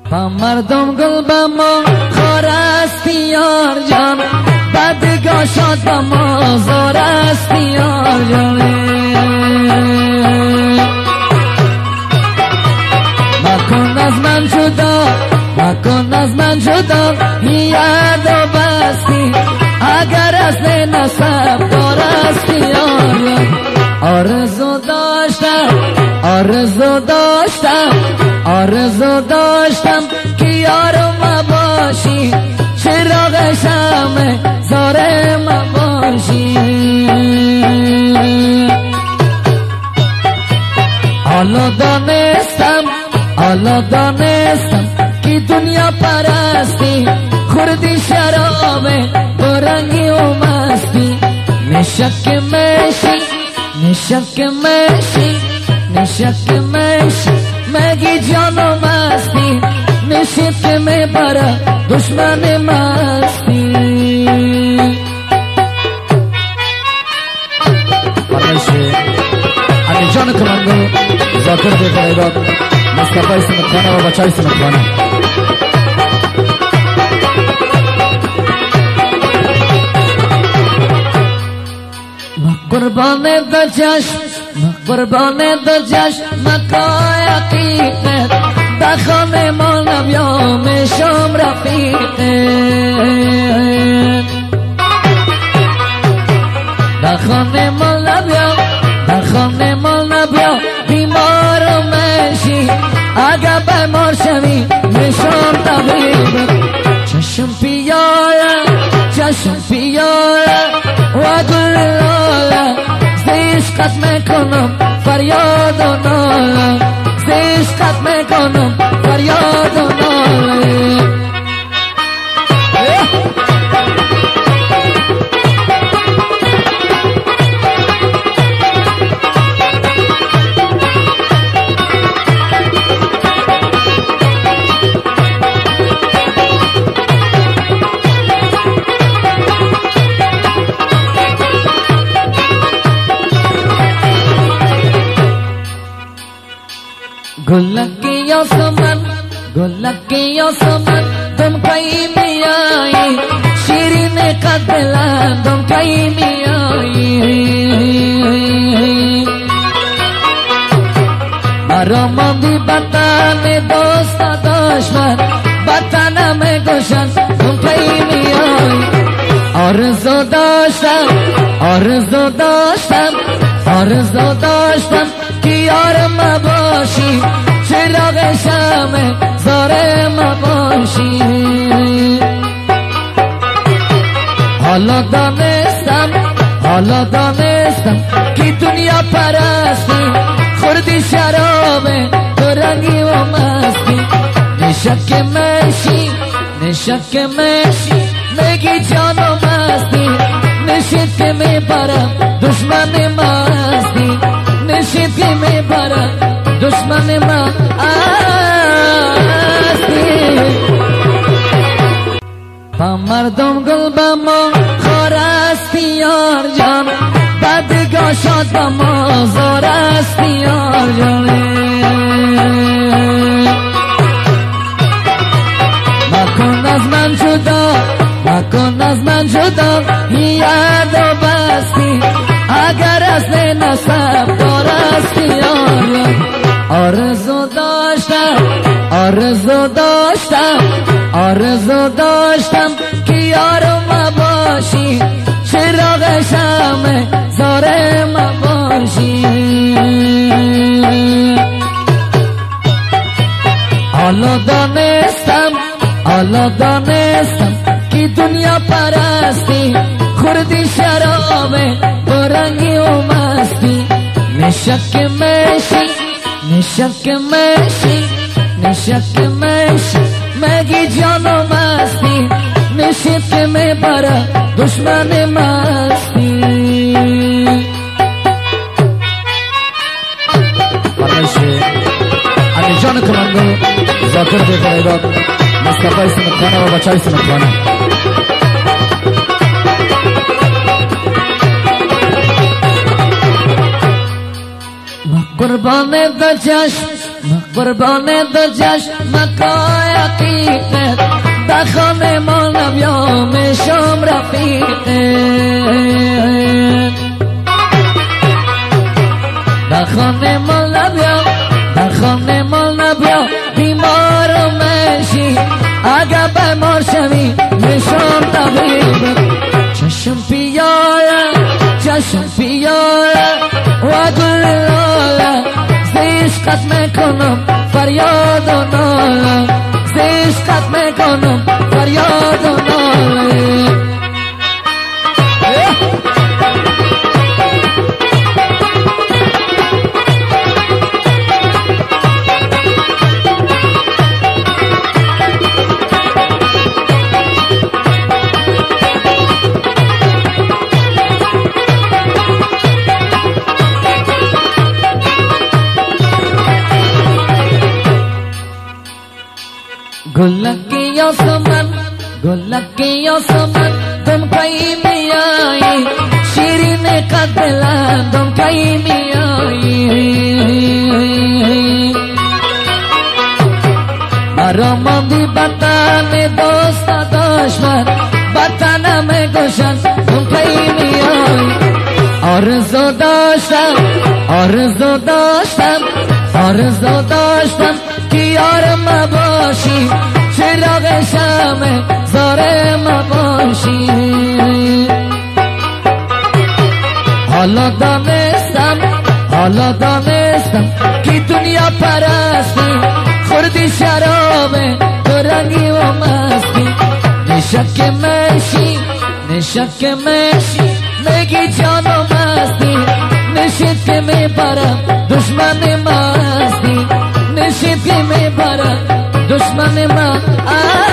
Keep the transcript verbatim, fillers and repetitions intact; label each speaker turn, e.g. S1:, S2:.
S1: با مردم گل با ما خار است یار جان، بدگاه شاد با ما زار است یار جان. مکن از من جدا، مکن از من جدا، یاد و بستی اگر اصل نسب دار است یار. آرزو داشتم، آرزو داشتم، آرزو داشتم که یارم باشی، چراغ شمع زارم باشی. حالا دانستم، حالا دانستم که دنیا پرستی، خوردی شراب برنگی و مستی. نشک مشی، نشک مشی، نشک مشی، مگی جان و مستی، نشید که میبره دشمن مستی.
S2: فرمایشی علی جان کمانگو زاکر دیگر ایداد مصطفی سمتخانه و بچای سمتخانه.
S1: قربان در چشم، قربان در چشم مکای حقیقت، در خانه ما نبیا میشم رفیقت. در خانه ما نبیا، در خانه ما نبیا، بیمار و میشی اگر بیمار شوی میشم طبیبت. چشم پیاله، چشم پیاله و گل عشقت میکنم فریاد و ناله، عشقت میکنم فریاد و ناله. गुल्लकी आसमान, गुल्लकी आसमान, तुम कहीं भी आई, शीरीन का दिला तुम कहीं भी आई। मरों भी बताने दोस्त दुश्मन, बताना मैं गुशन तुम कहीं भी आई। आरज़ू दाश्तम, आरज़ू दाश्तम, आरज़ू दाश्तम कि यारम باشی، چراغ شمع زارم باشی. حالا دانستم، حالا دانستم که دنیا پرستی، خوردی شراب برنگی و مستی. نشک مشی، نشک مشی، مگی جان و مستی، نشید که میبرم دشمن مستی، نشید که میبرم دشمن مستی. با مردم گل با ما خار است یار جان، بدگاه شاد با ما زار است یار جان. مکن از من جدا، مکن از من جدا، یاد و بستی اگر اصل نسب دار است یار. آرزو داشتم، آرزو داشتم، آرزو داشتم که یارم باشی، چراغ شمع زارم باشی. حالا دانستم، حالا دانستم که دنیا پرستی، خوردی شراب برنگی و مستی. نشک مشی، نشک مشی، نشک مشی، مگی جان و مستی، نشید که میبره دشمن مستی.
S2: فرمایشی علی جان کمانگو زاکر دیگر ایداد مصطفی سمتخانه و بچای سمتخانه.
S1: قربان در چشم، قربان در چشم مکای حقیقت در خانه ما نبیا میشم رفیقت در خانه ما نبیا در خانه ما نبیا بیمار میشی اگر بیمار شوی میشم طبیب چشم پیاله چشم پیاله و گل لاله زیشقت میکنم فریاد و ناله زیشقت میکنم فریاد و ناله गुल्लकी आसमान गुल्लकी आसमान तुम कहीं भी आई शीरीन का दिला तुम कहीं भी आई अरमांदी बताने दोस्त दुश्मन बताना मैं गुशन तुम कहीं भी आई और जो दाश्तम और जो दाश्तम और जो दाश्तम की और मबाशी चिराग शाम ज़ारे मबाशी हाला दानेस्तम हाला दानेस्तम की दुनिया परस्ती खुर्दी शराब तो रंगी वो मस्ती निशक मैशी निशक मैशी मेगी जानो मस्ती निशित में बरा दुश्मन मस्ती निशित में बरा दुश्मन मा